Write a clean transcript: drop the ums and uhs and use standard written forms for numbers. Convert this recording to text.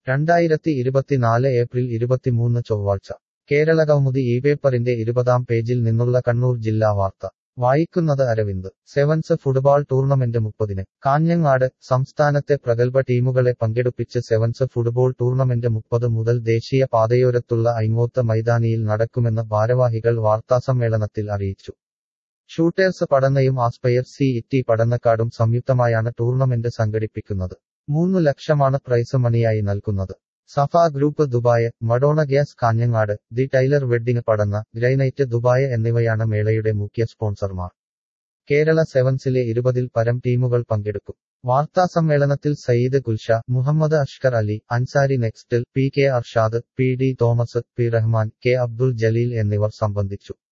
2024 April 23 ചൊവ്വാഴ്ച കേരളകൗമുദി ഇപേപ്പറിന്റെ 20-ാം പേജിൽ നിന്നുള്ള കണ്ണൂർ ജില്ലാ വാർത്ത വായിക്കുന്നത് അരവിന്ദ്. സെവൻസ് ഫുട്ബോൾ ടൂർണമെന്റ് 30-ന് കാഞ്ഞങ്ങാട്. സംസ്ഥാനത്തെ പ്രഗത്ഭ ടീമുകളെ പങ്കെടുപ്പിച്ച് സെവൻസ് ഫുട്ബോൾ ടൂർണമെന്റ് 30 മുതൽ ദേശീയ പാതയോരത്തുള്ള ഐങ്ങോത്ത് മൈതാനിയിൽ നടക്കുമെന്ന് ഭാരവാഹികൾ വാർത്താസമ്മേളനത്തിൽ അറിയിച്ചു. ഷൂട്ടേഴ്സ് പടന്നയും ആസ്പയർ സി പടന്നക്കാടും സംയുക്തമായാണ് ടൂർണമെന്റ് സംഘടിപ്പിക്കുന്നത്. 3 ലക്ഷമാണ് പ്രൈസ് മണിയായി നൽകുന്നത്. Safa group Dubai, Madonna gas Kanhangad, the tailor wedding Padanna, granite Dubai എന്നിവയാണ് മേളയുടെ മുഖ്യ സ്പോൺസർമാർ. കേരള സെവൻസിലെ 20-ൽ പരം ടീമുകൾ പങ്കെടുക്കും. വാർത്താസമ്മേളനത്തിൽ സയ്യിദ് ഗുൽഷ, മുഹമ്മദ് അഷ്കർ അലി, അൻസാരി നെക്സ്റ്റിൽ, P K Arshad, P D Thomas, P Rahman, K Abdul Jaleel എന്നിവർ സംബന്ധിച്ചു.